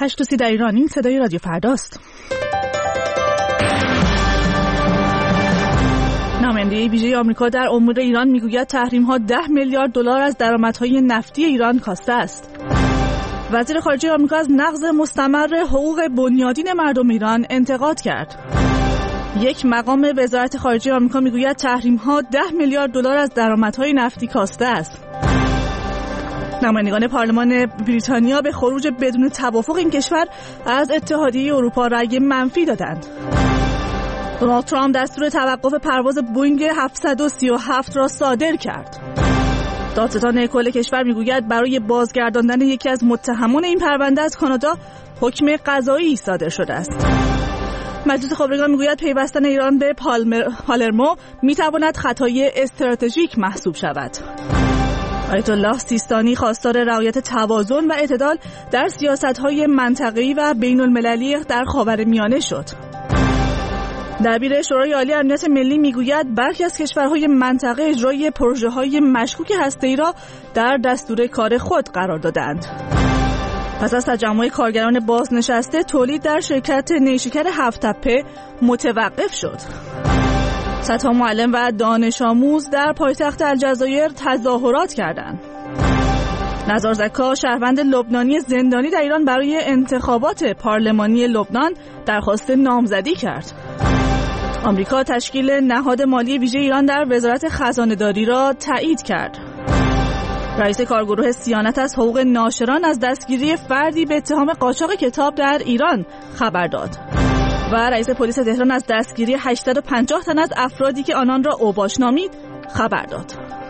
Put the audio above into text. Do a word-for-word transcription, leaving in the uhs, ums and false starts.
هشت و سی در ایران. این صدای رادیو فرداست. نماینده ویژه آمریکا در امور ایران میگوید تحریم‌ها ده میلیارد دلار از درآمدهای نفتی ایران کاسته است. وزیر خارجه آمریکا از نقض مستمر حقوق بنیادین مردم ایران انتقاد کرد. یک مقام وزارت خارجه آمریکا میگوید تحریم‌ها ده میلیارد دلار از درآمدهای نفتی کاسته است. نمایندگان پارلمان بریتانیا به خروج بدون توافق این کشور از اتحادیه اروپا رأی منفی دادند. دونالد ترامپ دستور توقف پرواز بوینگ هفتصد و سی و هفت را صادر کرد. دادستان کل کشور میگوید برای بازگرداندن یکی از متهمان این پرونده از کانادا حکم قضایی صادر شده است. مجلس خبرگان میگوید پیوستن ایران به پالرمو میتواند خطای استراتژیک محسوب شود. آیت الله سیستانی خواستار رعایت توازن و اعتدال در سیاست‌های منطقه‌ای و بین‌المللی در خاورمیانه شد. دبیر شورای عالی امنیت ملی میگوید برخی از کشورهای منطقه اجرای پروژه‌های مشکوک هسته‌ای را در دستور کار خود قرار دادند. پس از تجمع کارگران بازنشسته تولید در شرکت نیشکر هفت‌تپه متوقف شد. صدها معلم و دانش آموز در پایتخت الجزایر تظاهرات کردند. نزار زکا شهروند لبنانی زندانی در ایران برای انتخابات پارلمانی لبنان درخواست نامزدی کرد. آمریکا تشکیل نهاد مالی ویژه ایران در وزارت خزانه‌داری را تایید کرد. رئیس کارگروه صیانت از حقوق ناشران از دستگیری فردی به اتهام قاچاق کتاب در ایران خبر داد. و رئیس پلیس تهران از دستگیری هشتصد و پنجاه تن از افرادی که آنان را اوباش نامید خبر داد.